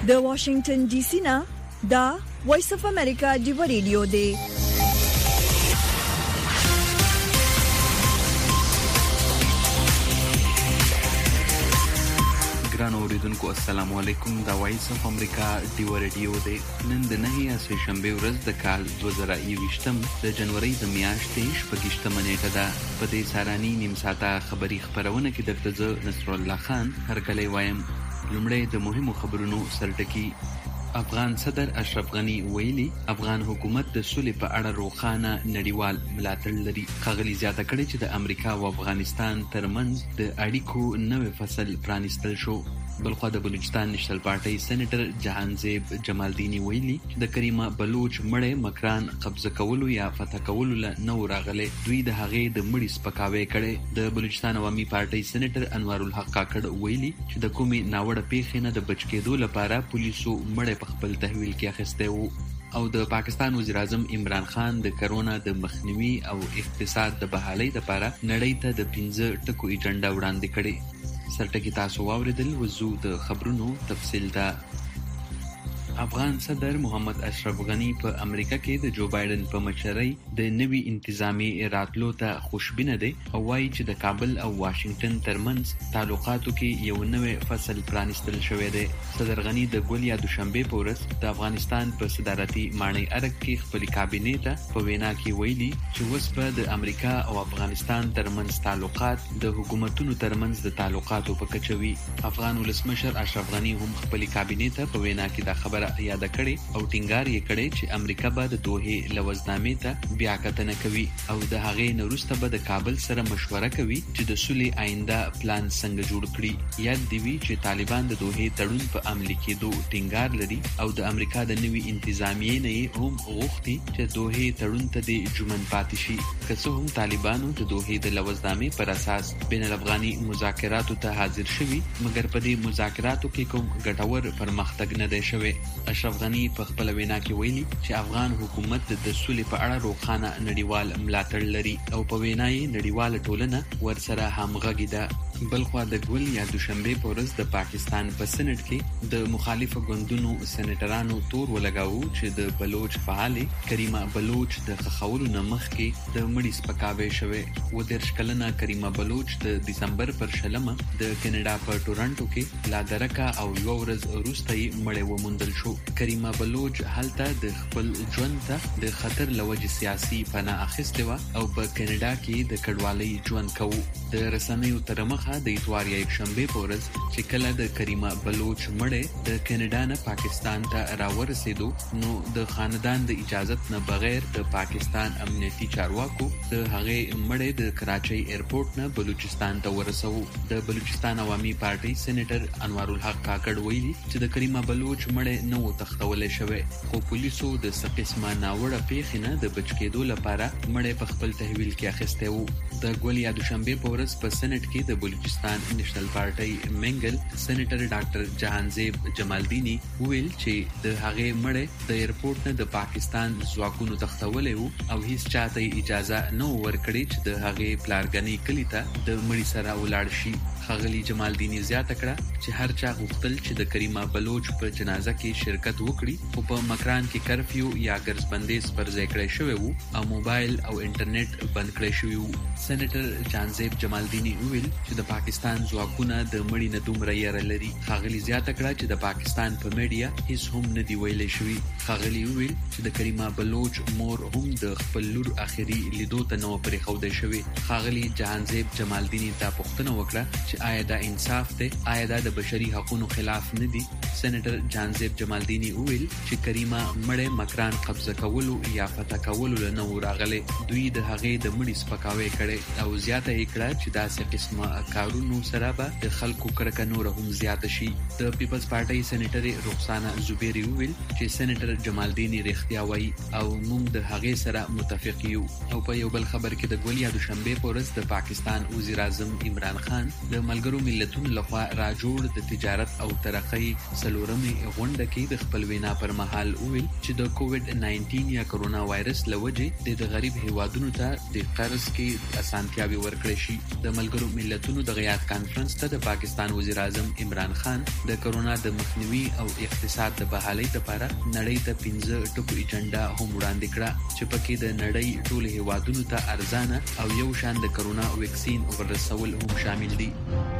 د واشنگټن ډي سي نه دا وایس اف امریکا دی ریډیو دی. ګرانو اوریدونکو السلام علیکم. دا وایس اف امریکا دی ریډیو دی. نن د 9 شنبه ورځ د کال 2021 د جنوري د میاشتې 28 نیټه ده. په دې ساراني نیم ساعته خبری خبرونه کې درته زه نصر الله خان هرکلی وایم. لومړی د مهمو خبرونو سرټکی. افغان صدر اشرف غنی ویلي افغان حکومت د سولې په اړه روښانه نړیوال ملاتړ لري. ښاغلي زیاته کړې چې د امریکا او افغانستان ترمنځ د اړیکو نوې فصل پرانیستل شو. بلخوا د بلوچستان نشنل پارټۍ سېنیټر جهانزیب جمالدینی ویلي چې د کریمه بلوچ مړی مکران قبضه کولو یا فتح کولو له نو راغلی. دوی د هغې د مړي سپکاوی کړی. د بلوچستان عوامي پارټۍ سېنیټر انوار الحق کاکړ ویلي چې د کومې ناوړه پیښې نه د بچ کېدو لپاره پولیسو مړی په خپل تحویل کې اخیستی وو. او د پاکستان وزیر اعظم عمران خان د کرونا د مخنیوي او اقتصاد د بحالۍ لپاره نړۍ ته د 15 ټکو ایجنډا وړاندې کړې. سرټکی تاسو واوریدل. وزو د خبرونو تفصیل ده. افغان صدر محمد اشرف غنی په امریکا کې د جو بایدن په مشرۍ د نوي انتظامی راتلو ته خوشبینه دی او وایي چې د کابل او واشنگټن ترمنځ تعلقاتو کې یو نوې فصل پرانیستل شوی دی. صدر غنی د ګول یا دوشنبه په ورځ د افغانستان په صدارتي ماڼۍ ارګ کې خپل کابینې ته په وینا کې ویلي چې اوس به د امریکا او افغانستان ترمنځ تعلقات د حکومتونو ترمنځ د تعلقاتو په کچه وي. افغان ولسمشر اشرف غنی هم خپل کابینې ته په وینا کې دا خبره یاد کړي او ټینګار یې کړي چې امریکا به د دوحې لوزنامې ته بیا کتنه کوي او د هغې نه وروسته به د کابل سره مشوره کوي چې د سولې آینده پلان څنګه جوړ کړي. یاد دی وی چې طالبان د دوحې تړون په عملي کېدو ټینګار لري او د امریکا د نوي انتظامیې نه هم غوښتي چې دوحې تړون ته د جمن پاتې شي. که څه هم طالبانو د دوحې د لوزنامې پر اساس بین الافغاني مذاکراتو ته حاضر شوي مګر په دې مذاکراتو کې کوم ګټور پرمختګ نه دی شوی. اشرف غنی په خپل وینا کې ویلي چې افغان حکومت د سولې په اړه روښانه نړیوال ملاتړ لري او په وینا یې نړیواله ټولنه ورسره همغږې ده. بلخوا د ګول یا دوشنبه په ورځ د پاکستان په سېنات کې د مخالفو ګوندونو سېنیټرانو تور ولګاوه چې د بلوچ فعالې کریمه بلوچ د خخولو نه مخکې د مړي سپکاوی شوی. و 13 کلنه کریمه بلوچ د دسمبر پر 20 د کینیډا په ټورنټو کې لا درکه او یو ورځ وروسته یې مړی وموندل شو. کریمه بلوچ هلته د خپل ژوند ته د خطر لوجې سیاسي پناه اخیستې وه او په کینیډا کې د کډوالۍ ژوند کوو. د رسنیو تر مخه د اتوار یا یکشنبه په ورځ چې کله د کریمه بلوچ مړی د کینیډا نه پاکستان ته راورسېدو نو د خاندان د اجازت نه بغیر د پاکستان امنیتي چارواکو د هغې مړی د کراچۍ ایرپورټ نه بلوچستان ته ورسوو. د بلوچستان عوامي پارټۍ سېنیټر انوار الحق کاکړ ویلي چې د کریمه بلوچ مړی نه و تختولی شوی خو پولیسو د څه قسمه ناوړه پیښې نه د بچ کېدو لپاره مړی په خپل تحویل کې اخیستی و. د ګول یا دوشنبه په ورځ په سېنات کې د بلوچستان نشنل پارټۍ منګل سېنیټر ډاکټر جهانزیب جمالدینی ویل چې د هغې مړی د ایرپورټ نه د پاکستان ځواکونو تختولی و او هیڅ چاته اجازه نه ورکړي چې د هغې پلارګنۍ کلي ته د مړي سره ولاړ شي. ښاغلي جمالدینی زیاته کړه چې هر چا غوښتل چې د کریمه بلوچ په جنازه کې شرکت وکړي خو په مکران کې کرفیو یا ګرځبندیز پر ځای کړی شوی وو او موبایل او انټرنیټ بند کړی شوی وو. سېنیټر جهانزیب جمالدینی ویل چې د پاکستان ځواکونه د مړي نه دومره یره لري. ښاغلي زیاته کړه چې د پاکستان په میډیا هیڅ هم نه دی ویلی شوي. ښاغلي ویل چې د کریمه بلوچ مور هم د خپل لور اخري لیدو ته نه و پرېښودی شوی. ښاغلي جهانزیب جمالدینی ته پوښتنه وکړه چې آیا دا انصاف دی؟ آیا دا د بشري حقوقو خلاف نه دی؟ سېنیټر جهانزیب جمالدینی ویل چې کریمه مړی مکران قبضه کولو یا فتح کولو له نه و راغلی. دوی د هغې د مړي سپکاوی کړی او زیاته یې کړه چې داسې قسمه کارونو سره به د خلکو کرکه نوره هم زیاته شي. د پیپلز پارټۍ سېنیټرې رخسانه زبیري ویل چې سېنیټر جمالدینی رښتیا وایي او موږ د هغې سره متفق یو. او په یو بل خبر کې د ګول یا دوشنبه په ورځ د پاکستان وزیر اعظم عمران خان د ملګرو ملتونو لخوا راجوړ د تجارت او ترقۍ څلورمې غونډه کې د خپل وینا پر مهال وویل چې د کووډ 19 یا کرونا وایرس له وجې د غریب هیوادونو ته د قرض کې اسانتیاوې ورکړې شي. د ملګرو ملتونو د غیاد کانفرنس ته د پاکستان وزیر اعظم عمران خان د کرونا د مخنیوي او اقتصاد د بحالۍ لپاره نړۍ ته 15 ټکو ایجنډا هم وړاندې کړه چې پکې د نړۍ ټول هیوادونو ته ارزانه او یو شان د کرونا ویکسین ورسول هم شامل دي.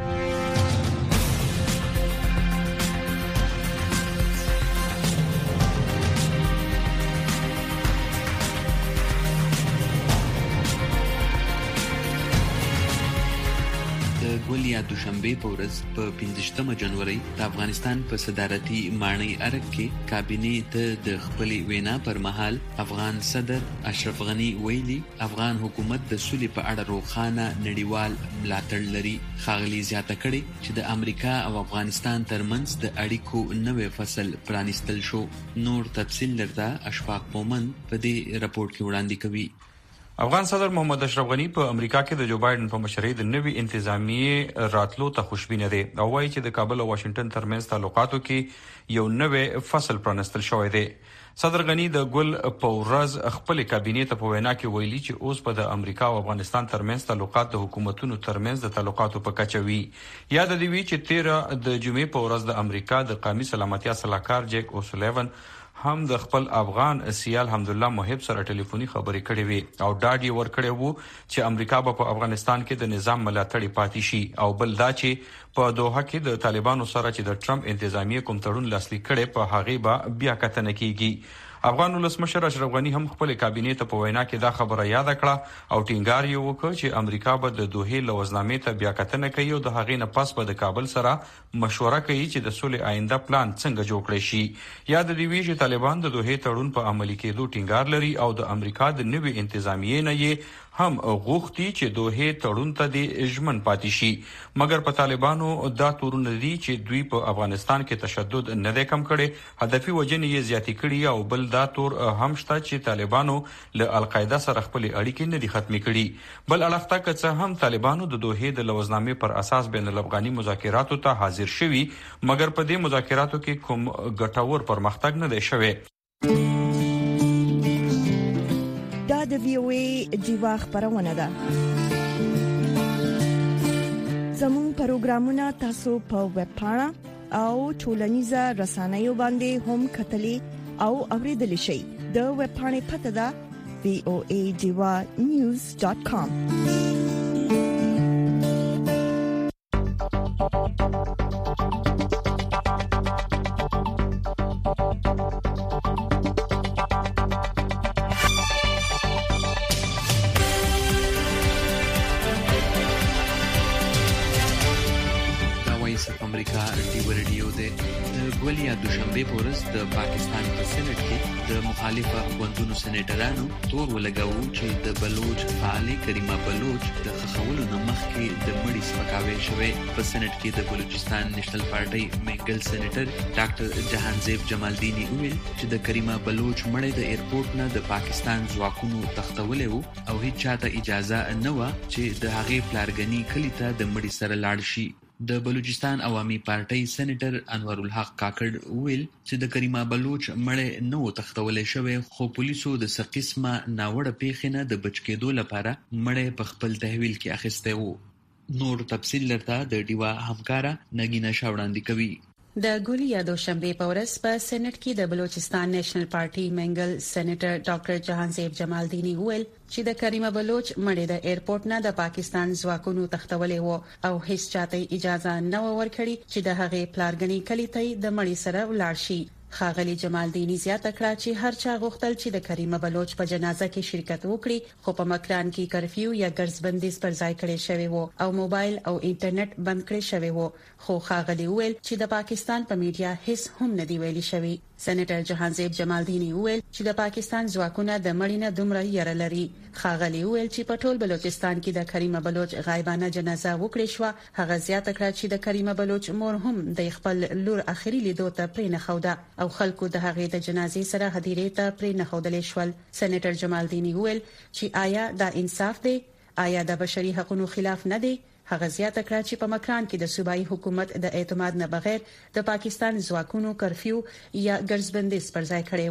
ولیا دوشنبه په ورځ په 15 جنوري د افغانستان په صدارتي ماڼۍ ارګ کې کابینې ته د خپل وینا پر مهال افغان صدر اشرف غنی ویلي افغان حکومت د سولې په اړه روښانه نړیوال ملاتړ لري. ښاغلي زیاته کړې چې د امریکا او افغانستان ترمنځ د اړیکو نوې فصل پرانیستل شو. نور تفصیل لرته اشفاق مومن په دې راپورټ کې وړاندې کوي. افغان صدر محمد اشرف غنی په امریکا کې د جو بایدن په مشرۍ د نوي انتظامیې راتلو ته خوشبینه دي او وایي چې د کابل او واشنگټن ترمنځ تعلقاتو کې یو نوې فصل پرانستل شوی دی. صدر غنی د ګل په ورځ خپل کابینې ته په وینا کې ویلي چې اوس په د امریکا او افغانستان ترمنځ تعلقات د حکومتونو ترمنځ د تعلقاتو په کچه وي. یاد دی وی چې 13 د جمعې په ورځ د امریکا د قومي سلامتیا صلاحکار جیک اوسولیون هم د خپل افغان سیال حمدالله محب سره ټلیفوني خبرې کړې وي او ډاډ یې ورکړی وو چې امریکا به په افغانستان کې د نظام ملاتړ پاتې شي او بل دا چې په دوحه کې د طالبانو سره چې د ټرمپ انتظامیه کوم تړون لاسلیک کړي په هغه به بیا کتنه کیږي. افغان ولسمشر اشرف غنی هم خپل کابینې ته په وینا کې دا خبره یاد کړه او ټینګار یې وکړ چې امریکا به د دوحې لوزنامې ته بیا کتنه کوي او د هغې نه پس به د کابل سره مشوره کوي چې د سولې آینده پلان څنګه جوړ کړي شي. یاد دی وی چې طالبان د دوحې تړون په عملي کېدو ټینګار لري او د امریکا د نوي انتظامیې نه یې هم غوښتي چې دوحې تړون ته د ژمن پاتې شي. مګر په طالبانو دا تورونه دي چې دوی په افغانستان کې تشدد نه دی کم کړي، هدفي وجنې یې زیاتې کړي او بل دا تور هم شته چې طالبانو له القاعده سره خپل اړیکې نه دي ختمې کړي. بل اړخ ته که څه هم طالبانو د دوحې د لوزنامې پر اساس بین الافغاني مذاکراتو ته حاضر شوي، مګر په دې مذاکراتو کې کوم ګټور پرمختګ نه دی شوی. دا د VOA دیوا خبرونه ده. زموږ پروګرامونه تاسو په ویب پاڼه او ټولنیزه رسنیو باندې هم کتلی او اوریدلی شئ. د ویب پاڼې پته ده voadiva.news.com. امریکا ډیو رادیو د ولیا دوشنبه په ورځ د پاکستان په سېنات کې د مخالفه غوندونو سېنیټرانو تور ولګاوه چې د بلوچ فعال کریمه بلوچ د خخولو نه مخکې د مړی سپکاوي شوی. په سېنات کې د بلوچستان نېشنل پارټي منګل سېنیټر ډاکټر جهانزیب جمالدینی ویل چې د کریمه بلوچ مړی د ایرپورټ نه د پاکستان ځواکونو تختولې وو او هیڅ چاته اجازه نه و چې د هغې پلارګنی کلی ته د مړی سره لاړ شي. د بلوچستان عوامي پارټي سېنیټر انور الحق کاکړ ویل چې د کریمه بلوچ مړی نه و تختولې شوی، خو پولیسو د څه قسمه ناوړه پیښې نه د بچ کېدو لپاره مړی په خپل تحویل کې اخیستی وو. نور تفصیل لرته د ډیوا همکاره نګینه شاوړاندې کوي. د ګولیا دوشنبه په ورځ په سېنات کې د بلوچستان نېشنل پارټي منګل سېنیټر ډاکټر جهانزیب جمالدینی ویل چې د کریمه بلوچ مړی د ایرپورټ نه د پاکستان ځواکونو تختولې وو او هیڅ چاته اجازه نه ورکړي چې د هغې پلارګنی کلی ته د مړی سره ولاړ شي. ښاغلي جمالدینی زیاته کړه چې هر چا غوښتل چې د کریمه بلوچ په جنازه کې شرکت وکړي، خو په مکران کې کرفیو یا ګرځبندیز پر ځای کړی شوی وو او موبایل او انټرنیټ بند کړی شوی وو. خو ښاغلي ویل چې د پاکستان په میډیا هیڅ هم نه دی ویلي شوی. سېنیټر جهانزیب جمالدینی ویل چې د پاکستان ځواکونه د مړی نه دومره یره لري. ښاغلي ویل چې په ټول بلوچستان کې د کریمه بلوچ غایبانه جنازه وکړې شو. هغه زیاته کړه چې د کریمه بلوچ مور هم د خپل لور اخري لیدو ته پرې نه خوده او خلکو د هغې د جنازې سره هدیرې ته پرې نه خودلې شول. سېنیټر جمالدینی ویل چې آیا دا انصاف دی؟ آیا د بشري حقوقو خلاف نه دی؟ هغه زیاته کړه چې په مکران کې د صوبایي حکومت د اعتماد نه بغیر د پاکستان ځواکونو کرفیو یا ګرځبندیز پر ځای کړی وو.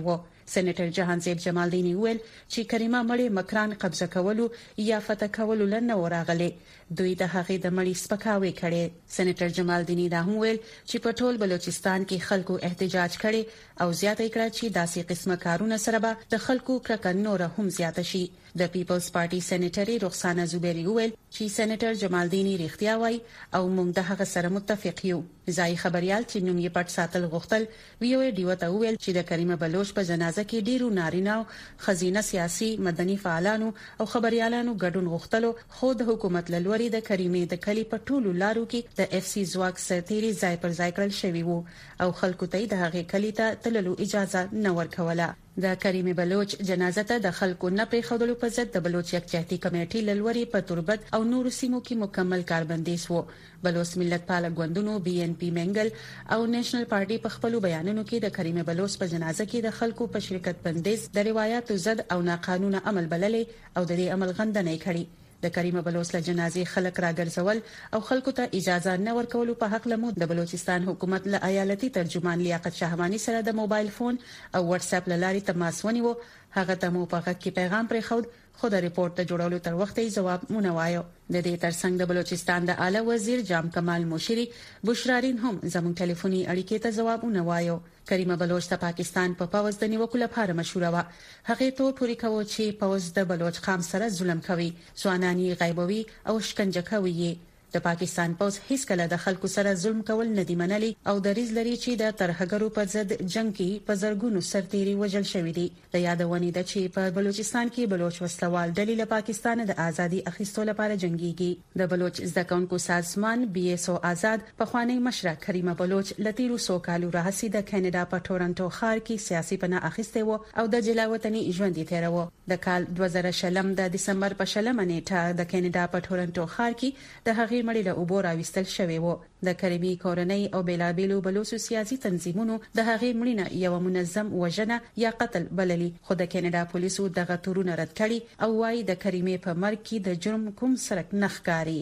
سېنیټر جهانزیب جمالدینی ویل چې کریمه مړې مکران قبضه کولو یا فتح کولو لنه وراغله دوی د هغې د مړی سپکاوي کړي. سېنیټر جمالدینی دا هم ویل چې په ټول بلوچستان کې خلکو احتجاج کړي او زیاته کړه چې داسې قسمه کارونه سره به د خلکو کرکه نور هم زیاته شي. د پیپلز پارټي سېنیټري رخسانه زبيري ویل چې سېنیټر جمالدینی رښتیا وایي او موږ د هغه سره متفق یو. ځای خبريال چې نوم یې پټ ساتل غوښتل ویو ډیو ته ویل چې د کریمه بلوچ په جنازه کې ډیرو نارینه خزینه سیاسي مدني فعالانو او خبريالانو ګډون غوښتلو خو د حکومت لوري د کریمه د کلی په ټولو لارو کې د اف سي ځواک سرتيري ځای پر ځای کړل شوی وو او خلکو ته د هغه کلی ته تللو اجازه نه ورکوله. د کریمه بلوچ جنازه ته د خلکو نه پرې خودلو په ضد د بلوچ یکجهتي کمیټې لوري په تربت او نورو سیمو کې مکمل کاربندیز وو. بلوچ ملت پال غوندونو بي ان پي منګل او نېشنل پارټي په خپل بیانونو کې د کریمه بلوچ په جنازه کې د خلکو په شرکت بندیز د روایتو ضد او ناقانونه عمل بللې او د دې عمل غندنه کړې. د کریمه بلوچ له جنازې خلک راګرځول او خلکو ته اجازه نه ورکولو په حق لمو د بلوچستان حکومت له ایالتي ترجمان لیاقت شهوانی سره د موبایل فون او واتس اپ لاري تماس ونیو. هغه ته مو په غږ کې پیغام پرې خود خو د ریپورت ته جوړولو تر وخت یې جواب مونږ وایو. د دې ترڅنګ د بلوچستان د اعلی وزیر جام کمال مشری بشرارین هم زموږ ټلیفوني اړیکې ته جواب مونږ وایو. کریمه بلوچ ته پاکستان په پاوز د نیوکو لپاره مشهور و. هغه ته پوری کوي چې پاوز د بلوچ قام سره ظلم کوي، ځوانانی غیبوي او شکنجه کوي. د پاکستان پوز هیڅ کله د خلکو سره ظلم کول نه دی منلي او د ریز لري چې د ترهګرو په ضد جنگ کې په زرګونو سرتيري وژل شوې دي. د یادونې د چې په بلوچستان کې بلوچ وسلوال ډلې له پاکستان د ازادي اخیستلو لپاره جنگيږي. د بلوچ ځکونکو سازمان بي اس او آزاد په خوانی مشره کریمه بلوچ لتیرو سوکالو راهسي د کینیډا په ټورنټو ښار کې سیاسي پناه اخیسته و او د جلاوطني ژوند یې تیرو. د کال 2000 د دسمبر په 20 نیټه د کینیډا په ټورنټو ښار کې د هغې مړی له اوبو راوستل شوی و. د کریمي کورنۍ او بیلابیلو بلوچو سیاسي تنظیمونو د هغې مړینه یو منظم وژنه یا قتل بللی، خو د کینیډا پولیسو دغه تورونه رد کړي او وايي د کریمي په مرګ کې د جرم کوم سرک نه ښکاري.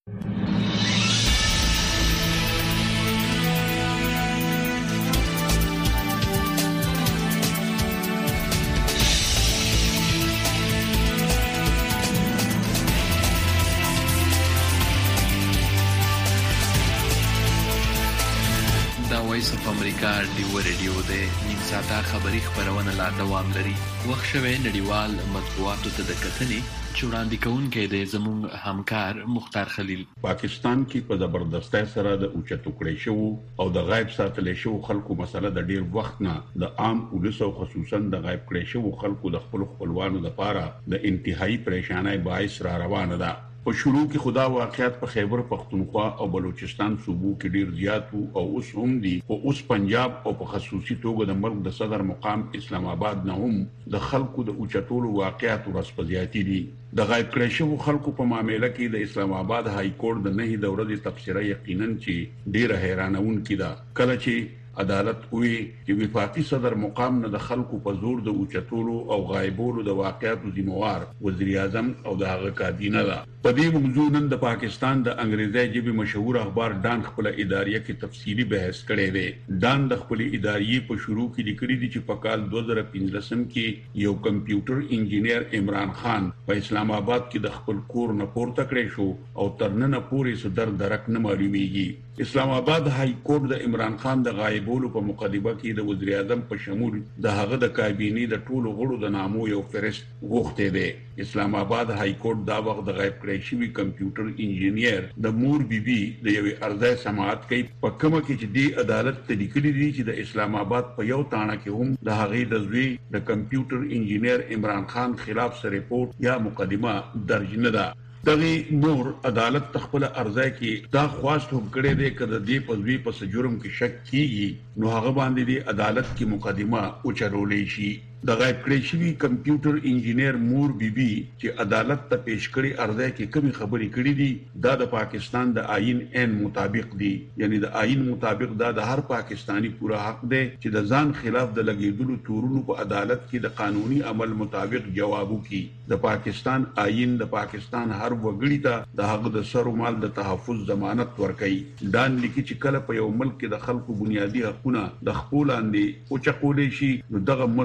وایس اف امریکا ډیو ریډیو د نیم ساعته خبری خبرونه لا دوام لري. وخت شوه نړیوال مطبوعاتو ته د کتنې چوراندې کوونکې د زموږ همکار مختار خلیل. پاکستان کې په زبردستۍ سره د اوچتو کړې شو او د غایب ساتل شو خلکو مسله د ډیر وخت نه د عام پولیسو خصوصا د غایب کړې شو خلکو د خپل خپلوانو لپاره د انتهایی پریشانای باعث را روانه ده. په شروع کې خدا واقعیت په خیبر پختونخوا او بلوچستان صوبو کې ډیر زیات او اوس هم دي او اوس پنجاب او په خصوصي توګه د ملک د صدر مقام اسلام آباد نه هم د خلکو د اوچتولو واقعیت ورسپزياتي دي. د غایب کړي شو خلکو په معاملې کې د اسلام آباد های کورټ د نه د ورځې تفسیره یقینا چې ډیر حیرانون کیده کله چې عدالت وی چې وفاقي صدر مقام نه د خلکو په زور د اوچتولو او غایبولو د واقعیتو ذمہوار وزیر اعظم او د هغه کابینه ده. په دې موضوع نن د پاکستان د انګریزي ژبې مشهور اخبار ډان خپل اداریه کې تفصیلی بحث کړی دی. ډان د خپل اداریه په شروع کې لیکلي دي چې په کال 2015 کې یو کمپیوټر انجینیر عمران خان په اسلام آباد کې د خپل کور نه پورته کړی شو او تر نن پورې صدر درک نه معلومیږي. اسلام آباد های کورټ د عمران خان د غایبولو په مقدمه کې د وزیر اعظم په شمول د هغه د کابینې د ټولو غړو د نامو یو فهرست غوښته دی. اسلام آباد های کورټ دا وخت د غایب کړی شوی کمپیوټر انجینیر د مور بیبي د یوې ارزای سماعت کوي په کومه کې چې د عدالت ته لیکلي دي چې د اسلام آباد په یو تاڼه کې هم د هغې د زوی د کمپیوټر انجینیر عمران خان خلاف سره ریپورت یا مقدمه درج نه ده. دغه نور عدالت تخپل ارزای کې دا خواست هم کړی دی کله دې په ځوی په جرم کې شک کیږي نو هغه باندې دی عدالت کې مقدمه او چرولې شي. د غایب کړی شوی کمپیوټر انجینیر مور بیبي چې عدالت ته پیش کړي ارزای کې کومي خبرې کړې دي دا د پاکستان د آئین ان مطابق دي، یعنی د آئین مطابق دا د هر پاکستانی پورا حق دی چې د ځان خلاف د لګیدلو تورونو په عدالت کې د قانوني عمل مطابق جواب وکړي. د پاکستان آئین د پاکستان هر وګړي ته د حق د سر او مال د تحفظ ضمانت ورکړي. دا لیکي چې کله په یو ملک کې د خلکو بنیادی حقوقونه د خپل اندي او چقولې شي نو دغه ملک د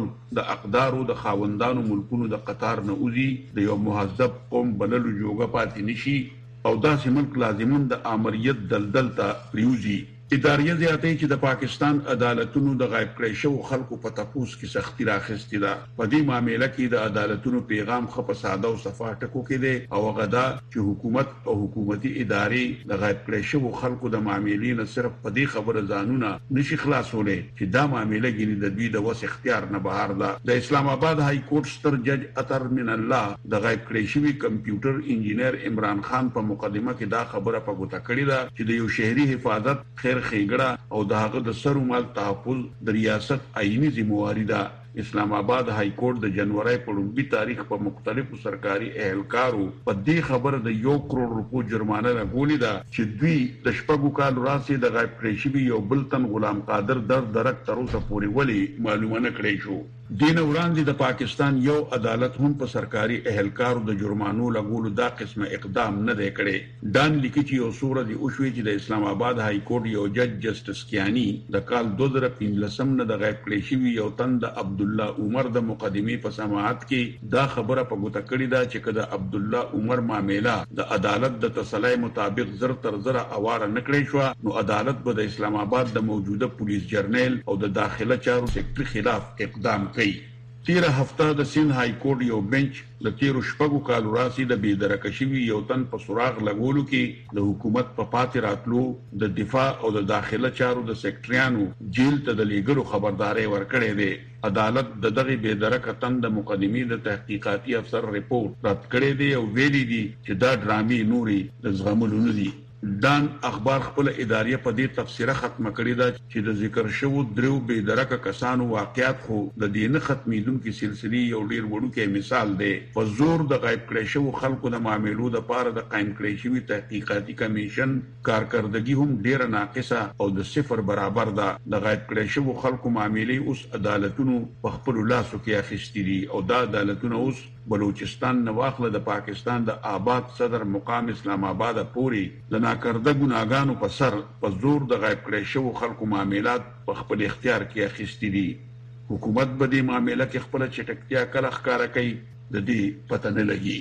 د اقدارو د خاوندانو ملکونو د قطار نه اوزي د یو مهذب قوم بللو جوګه پاتې نشي او داسې ملک لازمون د امریت دلدل ته پریوزي. اداریه زیاتې چې د پاکستان عدالتونو د غایب کړی شو خلکو په تپوس کې سختی راخستې ده. په دې معاملې کې د عدالتونو پیغام خپ ساده او صفا ټکو کې دی او غدا چې حکومت او حکومتي ادارې د غایب کړی شو خلکو د معاملې نه صرف په دې خبره ځانونه نشي خلاصولې چې دا معاملې کې د دوی د وس اختیار نه بهر ده. د اسلام آباد های کورټ ستر جج اطهر من الله د غایب کړی شوی کمپیوټر انجینر عمران خان په مقدمه کې دا خبره په ګوته کړې ده چې د یو شهري حفاظت خیر خېګړه او د هغه د سر مال تحفظ د ریاست آئینی ذمہواری ده. اسلام آباد های کورټ د جنوري په لومړي تاریخ په مختلفو سرکاري اهلکارو په دې خبره د 1 کروڑ روپو جرمانه لګولې ده چې دوی د شپږو کال وړاندې د غایب کړی شوی یو بل تن غلام قادر درک تر اوسه پورې ولی معلومه نه کړی شو. دین وړاندې د پاکستان یو عدالت هم په سرکاري اهلکارو د جرمانو لګولو دا قسمه اقدام نه دی کړی. دان لیکي چې یو سوره دی او شوی چې د اسلام آباد های کورټ یو جج جسټس کیانی د کال 2015 نه د غایب کړی شوی یو تن د عبد الله عمر د مقدمې په سماعت کې دا خبره په ګوته کړې ده چې کله عبد الله عمر معاملې د عدالت د تسلای مطابق زر تر زر اواره نکړې شو نو عدالت به د اسلام آباد د موجوده پولیس جرنیل او د داخله چارو سیکټری خلاف اقدام کوي. تیره هفته د سین های کورټ یو بنچ د تیرو شپږو کالو راسي د بېدرکه شوي یو تن په سراغ لګولو کې د حکومت په پاتې راتلو د دفاع او د داخله چارو د سیکټریانو جیل ته د لیږلو خبرداري ورکړې ده. عدالت د دغه بېدرکه تن د مقدمې د تحقیقاتي افسر ریپورت رد کړی دی او ویلي دي چې دا ډرامې نوري د زغملو نه دي. دان اخبار خپل اداریه په دې تفسیره ختمه کړې ده چې د ذکر شوو درو بېدرکه کسانو واقعیت خو د دې نه ختمېدونکو سلسله یو ډیر وړوکی مثال دی. په زور د غایب کړی شوو خلکو د معاملو د پاره د قائم کړی شوی تحقیقاتي کمیشن کارکردګي هم ډیره ناقصه او د صفر برابر ده. د غایب کړی شوو خلکو معاملې اوس عدالتونو په خپل لاسو کې اخیستې دي او دا عدالتونه اوس بلوچستان نواخله د پاکستان د آباد صدر مقام اسلام آباد پوری د ناکرده ګناګانو په سر په زور د غایب کړی شوو خلکو معاملات په خپل اختیار کې اخیستې دي. حکومت به دې معاملې کې خپل چټکتیا کله ښکارا کوي د دې پته نه لګي.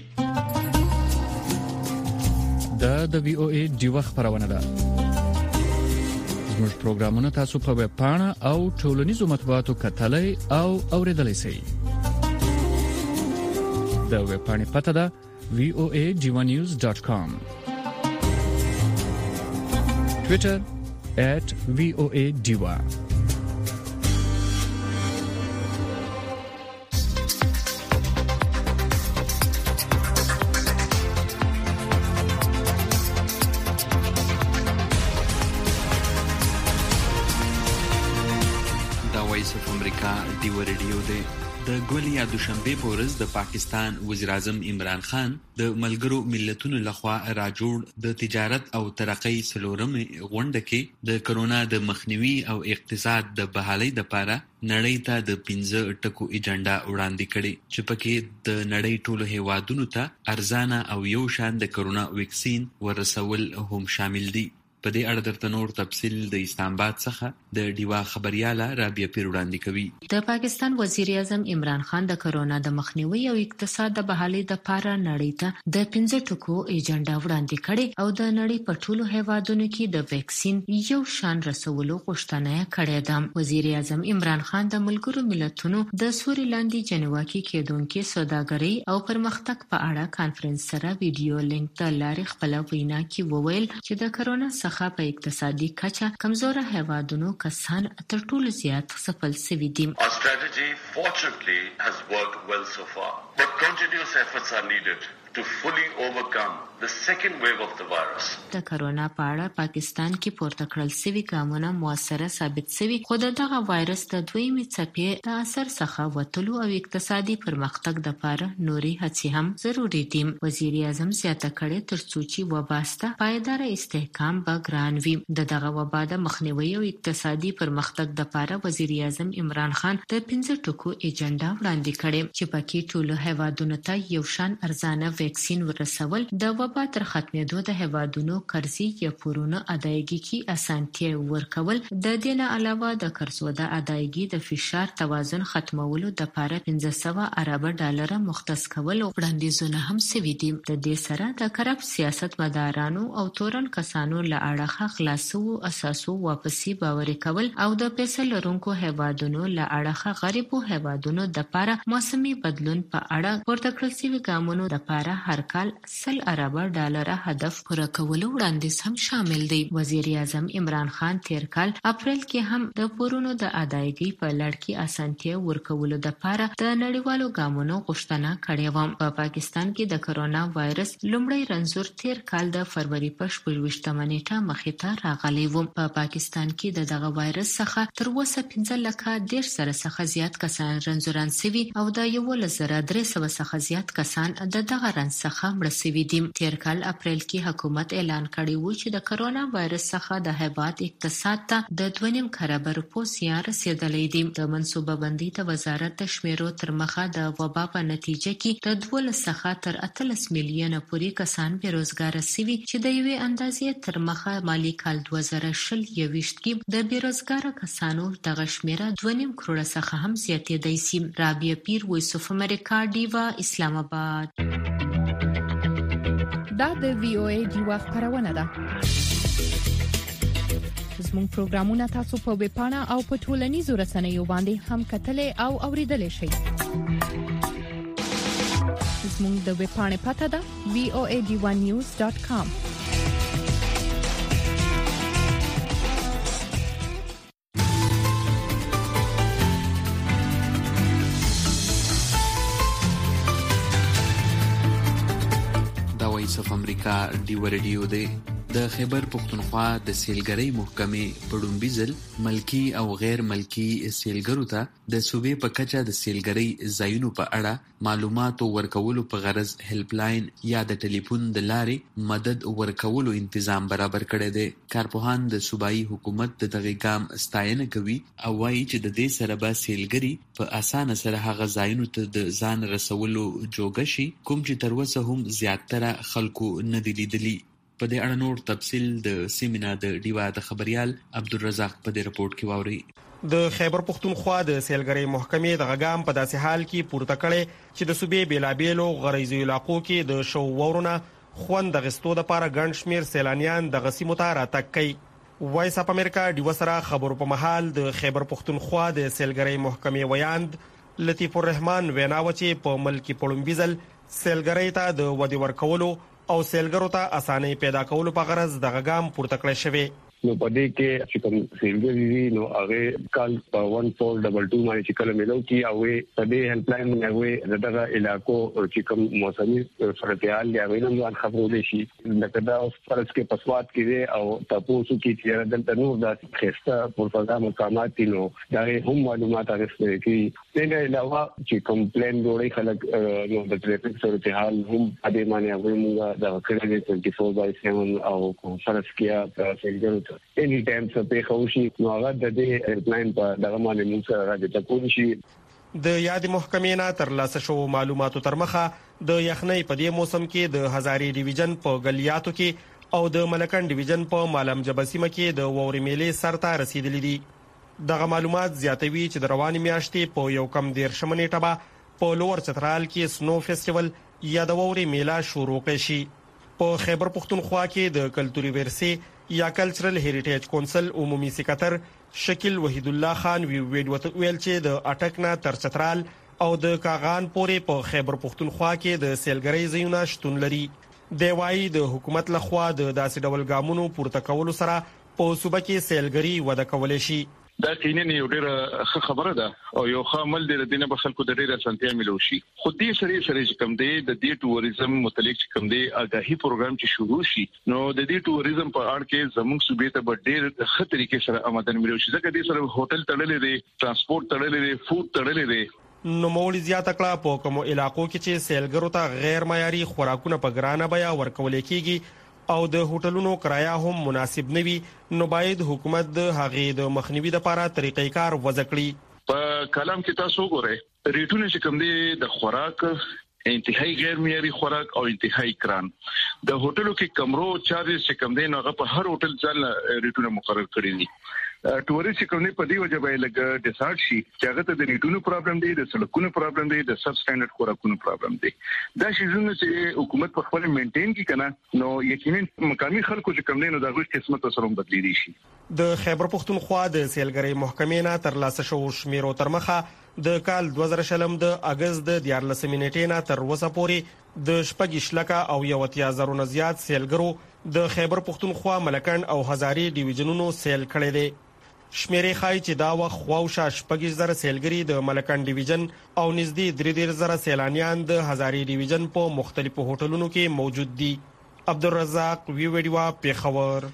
د وی او ای ډیو خبرونه ده. زموږ پروګرامونه تاسو په ویب پاڼه او ټولنیزو مطبوعاتو کتلای او اوریدلای شئ. د ویب پاڼې پته ده voanews.com. Twitter @voadiva. دا وایس اف امریکا ډیو ریډیو دی. د ګولیا دوشنبه په ورځ د پاکستان وزیر اعظم عمران خان د ملګرو ملتونو لخوا راجوړ د تجارت او ترقۍ سلورم غونډه کې د کرونا د مخنیوي او اقتصاد د بحالۍ لپاره نړۍ ته د 15 ټکو ایجنډا وړاندې کړي چې پکې د نړۍ ټولو هیوادونو ته ارزانه او یو شان د کرونا ویکسین ورسول هم شامل دي. په دې اړه درته نور تفصیل د اسلام آباد څخه د ډیوا خبرياله رابعه پیر وړاندې کوي. د پاکستان وزیر اعظم عمران خان د کرونا د مخنیوي او اقتصاد د بحالۍ لپاره نړۍ ته د 15 ټکو ایجنډا وړاندې کړي او د نړۍ په ټولو هیوادونو کې د ویکسین یو شان رسولو غوښتنه کړې ده. وزیر اعظم عمران خان د ملګرو ملتونو د سوري لاندې جنیوا کې کېدونکو سوداګرۍ او پرمختګ په اړه کانفرنس سره ویډیو لینک د لارې خپل وینا کې وویل چې د کرونا څخه په اقتصادي کچه کمزوره هیوادونو کسان تر ټولو زیات سفل شوي دي. Our strategy fortunately has worked well so far, but continuous efforts are needed to fully overcome the second wave of the virus. د کرونا په اړه پاکستان کې پورته کړل شوي ګامونه موثره ثابت شوي خو دغه وایرس د دویمې څپې د اثر څخه وتلو او اقتصادي پرمختګ لپاره نوري هڅې هم ضروري دي. وزیر اعظم زیاته کړې ترڅو چې وباسته پایدار استحکام به ګران وي. دغه وبا د مخنیوي او اقتصادي پرمختګ لپاره وزیر اعظم عمران خان د 15 ټکو ایجنډا وړاندې کړې چې پکې ټولو هیوادونو ته یو شان ارزانه ویکسین ورسول د وبا تر ختمېدو د هیوادونو قرضې یا پورونه ادایګي کې اسانتیا ورکول د دې علاوه د قرضو د ادایګي د فشار توازن ختمولو د لپاره 1500 ارب ډالر مختص کول او وړاندیزونه هم سوي دي. د دې سره د کرپ سیاست مدارانو او تورن کسانو له اړخه خلاصو اساسو واپسی باور کول او د پیسې لرونکو هیوادونو له اړخه غریبو هیوادونو د لپاره موسمي بدلون په اړه پورته کړل شوي ګامونو د لپاره هر کال 100 ارب ډالر هدف پوره کولو وړاندیز هم شامل دی. وزیر اعظم عمران خان تیر کال اپریل کې هم د پورونو د ادایګي په لړ کې اسانتیا ورکولو د لپاره د نړیوالو ګامونو غوښتنه کړې و. په پاکستان کې د کرونا وایرس لومړی رنځور تیر کال د فروری په 28 نیټه مخې ته راغلی و. په پاکستان کې دغه وایرس څخه تر اوسه 15,000 څخه زیات کسان رنځوران سوي او د 1,300 څخه زیات کسان د دغه رنځ څخه مړ سوي دي. تیر کال اپریل کې حکومت اعلان کړی و چې د کرونا وایرس څخه د هیواد اقتصاد ته د 2.5 خراب روپو زیان رسیدلی دی. د منصوبه بندي د وزارت د شمیرو تر مخه د وبا په نتیجه کې د 12 څخه تر 18 میلیونه پورې کسان بیروزګار سوي چې د یوې اندازې تر مخه مالی کال 2020 کې د بیروزګار کسانو دغه شمیره 2.5 کروڑ څخه هم زیاتېدای شي. رابعه پیر، وایس اف امریکا، ډیوا، اسلام آباد. دا د وی او ای ډیوا خبرونه ده. زموږ پروګرامونه تاسو په ویب پاڼه او په ټولنیزو رسنیو باندې هم کتلې او اوریدلې شئ. زموږ د ویب پاڼې پته ده voanews.com. صف امریکا ډیو ریډیو دی. د خیبر پختونخوا د سیلګرۍ محکمې په ډومبي ځل ملکی او غیر ملکی سیلګرو ته د صوبې په کچه د سیلګرۍ ځایونو په اړه معلوماتو ورکولو په غرض هیلپ لاین یا د ټلیفون د لارې مدد ورکولو تنظیم برابر کړی دی. کارپوهان د صوبایي حکومت د دغه ګام ستاینه کوي او وایي چې د دې سره به سیلګري په اسانه سره هغه ځایونو ته د ځان رسولو جوګه شي کوم چې تر اوسه هم زیاتره خلکو نه دي لیدلي. په دې اړه نور تفصیل د سیمینار د ډیوا د خبريال عبدالرزاق په دې رپورت کې واوري. د خیبر پختونخوا د سیلګرۍ محکمې د غام په داسې حال کې پورته کړي چې د صوبې بیلابېلو غریزي علاقو کې د شو ورونه خوند غستو د لپاره ګڼ شمیر سیلانیان د غسیمو ته راتګ کوي. وایس اف امریکا ډیوا سره خبرو په محل د خیبر پختونخوا د سیلګرۍ محکمې ویاند لطیف الرحمن ویناو چې په ملکی پړمبیزل سیلګرۍ ته د ودی ورکولو او سیلګرو ته اسانه پیدا کولو په غرض د غام پورته کړی شوی. نو پدې کې چې کوم سیلګری نو هغه کال په 1422 باندې چې کله ملو کی او پدې هیلپ لاین باندې دغه علاقو چې کوم موسمي صورتحال دی هغه نن خبرولې شي لکه دا فرض کې پسوات کې او تاسو کې چې دلته نور د خسته پروګرام مقامات نو دا هم معلومات راغستل کی دغه علاوه چې کمپلین جوړي خلک نو د ټریفیک صورتحال هم اده باندې هغه موږ د کړنې 24/7 او فرض کې سیلګرو any time څه په خوشي نو هغه د دې هیلپلاین په دغه باندې موږ راځي ته شي. د یاد محکمې نه تر لاسه شو معلوماتو تر مخه د یخنۍ په دې موسم کې د هزاري ډیویژن په غلیاتو کې او د ملکن ډیویژن په مالم جبسیمه کې د ووري میلې سرته رسیدلې دي. دغه معلومات زیاتوي چې د رواني میاشتې په یو کم 10 نیټه په لوور چترال کې سنو فیسټیوال یا د ووري میله شروع کړي. په خیبر پختونخوا کې د کلتوري ورثې یا کلچرل هریټیج کونسل عمومي سکرټر شکیل وحید الله خان ویل چې د اټکنا تر چترال او د کاغان پورې په خیبر پختونخوا کې د سیلګرۍ ځایونه شتون لري. دی وايي د حکومت لخوا د داسې ډول ګامونو پورته کولو سره په صوبه کې سیلګرۍ وده کولای شي. دا کینه یو ډېر خبره ده او یو عمل دی د دینه په خلکو د ډېر سنتیا ملو شي. خو دې سره کوم دی د دې ټوریزم متعلق کوم دی آگاهی پروګرام چې شروع شي نو د دې ټوریزم په اړه کې زموږ صوبې ته به ډېر ښه طریقې سره آمدن ملو شي ځکه دې سره هوټل تړلې دي، ترانسپورت تړلې دي، فود تړلې دي. نو مولي زیاته کړه په کوم علاقو کې چې سیلګرو ته غیر معیاري خوراکونه په ګرانه بیا ورکول کېږي او د هوټلونو کرایه هم مناسب نه وي نو باید حکومت د هغې د مخنیوي لپاره طریقې کار وضع کړي. په کلام کې تاسو وګورئ ریټونه چې کوم دي د خوراک انتهایی غیر معیاري خوراک او انتهایی ګران. د هوټلو کې کمرو چارجز چې کم دي نو هغه په هر هوټل ځل ریټونه مقرر کړی دي. ټوریست کومې په دې وجه به لګ ډیسارت شي چې هغه ته د ریټونو پرابلم دی، د سړکونو پرابلم دی، د سب سټانډرډ خوراکونو پرابلم دی. دا شیزونه چې حکومت په خپل مینټین کی کنه نو یقینا مقامي خلکو چې کوم نه د غوښ قسمت سره بدلی شي. د خیبر پختونخوا د سیلګری محکمې نه تر لاسه شو شمیرو تر مخه د کال 2000 د اگست د 14 نیټې نه تر وسه پورې د شپږ لکه او 1.0 نه زیات سیلګرو د خیبر پختونخوا ملکند او هزاري ډیویژنونو سیل کړي دي. شمیرې خای چې دا وخت خواوشا شپږ زره سیلګری د ملکند ډیویژن او نږدې 3 زره سیلانیان د هزاري ډیویژن په مختلفو هوټلونو کې موجود دي. عبدالرزاق ویډیو پیښور.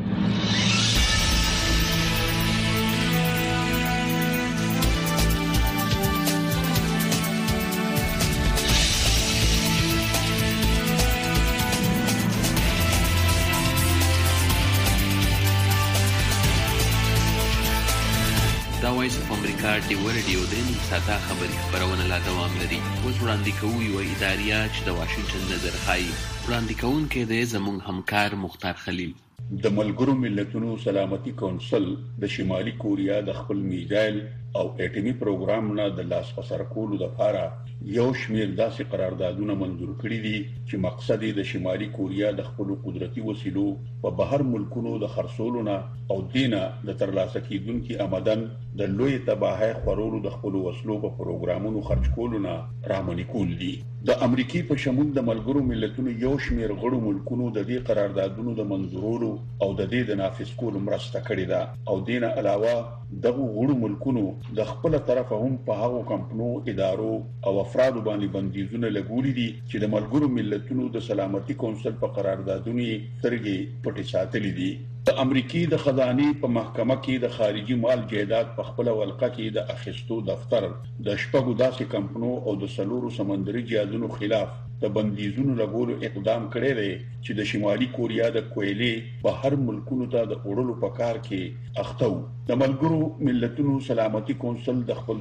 وایس اف امریکا ډیو رادیو د نن ساعته خبري خبرونه لا دوام لري. اوس وړاندې کوي یو اداريه چې د واشنگټن نظر خای وړاندې کوونکې د زموږ همکار مختار خلیل. د ملګرو ملتونو سلامتي کونسل د شمالي کوریا د خپل میزایل او اټومي پروګرام نه د لاس پسر کولو لپاره یو شمیر داسې قراردادونه منظور کړي دي چې مقصد یې د شمالي کوریا د خپل قدرتي وسیلو په بهر ملکونو د خرڅولو نه او دینه د ترلاسه کیدونکو آمدن د لوی تباہي خورولو د خپل وسلو په پروګرامونو خرج کولو نه رامنې کول دي. د امریکای په شمول د ملګرو ملتونو یو شمیر غړو ملکونو د دې قراردادونو د منظورولو او د دې د نافذ کولو مرسته کړې ده او دینه علاوه دغه غړو ملکونو د خپل طرفه هم په هغو کمپنو ادارو او افراد باندې بندیزونه لګولې دي چې د ملګرو ملتونو د سلامتي کونسل په قراردادونو ترګي پټي ساتلې دي. د امریکای د خزانه په محکمه کې د خارجي مال جایداد په خپل ولقه کې د اخیستو دفتر د شپږو داسې کمپنو او د سلورو سمندري جهازونو خلاف د بندیزونو لګولو اقدام کړی دی چې د شمالي کوریا د کویلې په هر ملکونو ته د اورلو په کار کې اخته وو. د ملګرو ملتونو سلامتي کونسل د خپل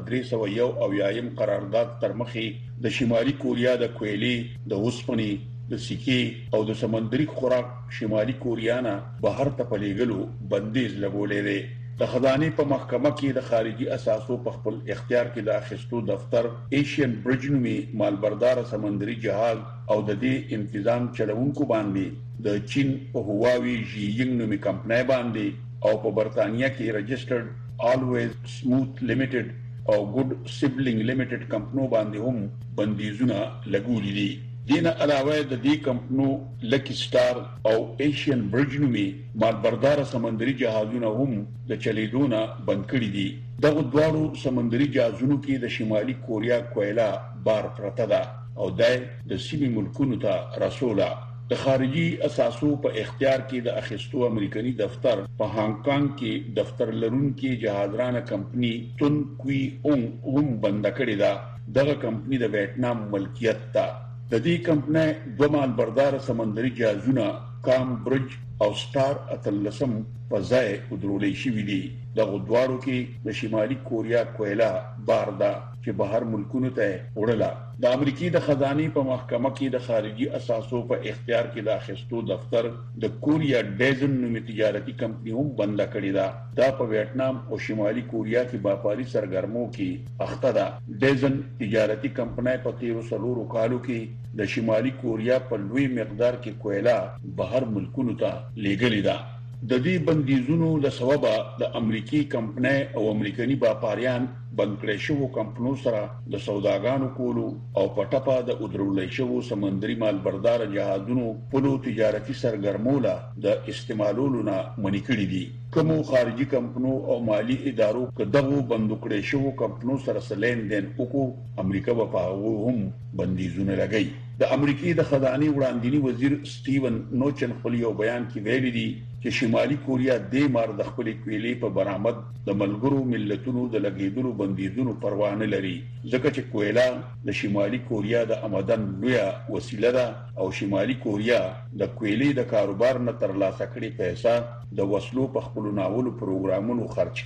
2301 او یایم قرارداد تر مخې د شمالي کوریا د کویلې د اوسپنې د سکې او د سمندري خوراک شمالي کوریا نه بهر ته پلیګلو بندیز لګولې دی. د خزانه په محکمه کې د خارجي اساسو په خپل اختیار کې د اخیستو دفتر ایشین برج نومي مالبردار سمندري جهاز او د دې انتظام چلوونکو باندې د چین په هواوی جیینګ نومي کمپنۍ باندې او په برتانیا کې رجسټرډ آلویز سموث لیمیټډ او ګډ سیبلینګ لیمیټډ کمپنو باندې هم بندیزونه لګولې دي. دینه علاوه د دې کمپنو لکی سٹار او ایشین برج نومي مالبردار سمندري جهازونه هم د چلیدونه بند کړی دي. دغه دواړو سمندري جهازونو کې د شمالي کوریا کویلا بار پرته ده او د سیمې ملکونو ته رسوله. د خارجي اساسو په اختیار کې د اخیستو امریکایي دفتر په هانګ کانګ کې دفتر لرونکي جهازرانه کمپنی تون کوي هم بند کړی ده. دغه کمپنی د ویتنام ملکیت ده. د دې کمپنۍ دوه مالبردار سمندري جهازونه کام برج او سٹار اتلسم په ځای ودرولې شوې دي. دغه دواړو کې د شمالي کوریا کویلا بار ده چې بهر ملکونو ته وړله. د امریکای د خزانه په محکمه کې د خارجي اساسو په اختیار کې د اخیستو دفتر د کوریا ډیزن نومي تجارتي کمپنۍ هم بند کړې ده. دا په ویتنام او شمالي کوریا کې باپاري سرګرمو کې اخته ده. ډیزن تجارتي کمپنۍ په 13 کالو کې د شمالي کوریا په لوی مقدار کې کویلا بهر ملکونو ته لېږلې ده. د دې بندیزونو له سببه د امریکای کمپنۍ او امریکایي باپاریان بند کړي شوو کمپنو سره د سوداګانو کولو او پټپا د ودرولې شوو سمندري مالبردار جهازونو په تجارتي سرګرموله د استعمالولو نه منع کړي دي. کوم خارجي کمپنو او مالی ادارو کدهغه بند کړي شوو کمپنو سره سلین دین وکړو امریکا په هغه هم بندیزونه لګي. د امریکای د خزانه وړاندینی وزیر سټیون نوچن خپل یو بیان کې ویلي دي چې شمالي کوریا د مار د خپل کویلې په برآمد د ملګرو ملتونو د لګیدلو بندیزونو پروا نه لري ځکه چې کویلا د شمالي کوریا د آمدن لوی وسیله ده او شمالي کوریا د کویلې د کاروبار نه ترلاسه کړي پیسې د وسلو په خپل ناولو پروګرامونو خرج کوي.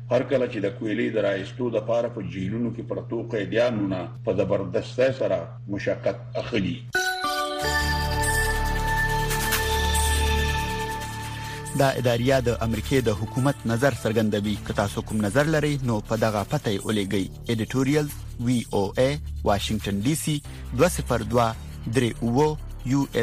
هر کله چې د کویلې د راایستو د پاره په جیلونو کې پرتو قیدیانو نه په زبردست سره مشقت اخلي. دا اداریه د امریکای د حکومت نظر څرګندوي. که تاسو کوم نظر لرئ نو په دغه پته ولېږئ. ایډیټوریال VOA واشنگټن DC 202 3 US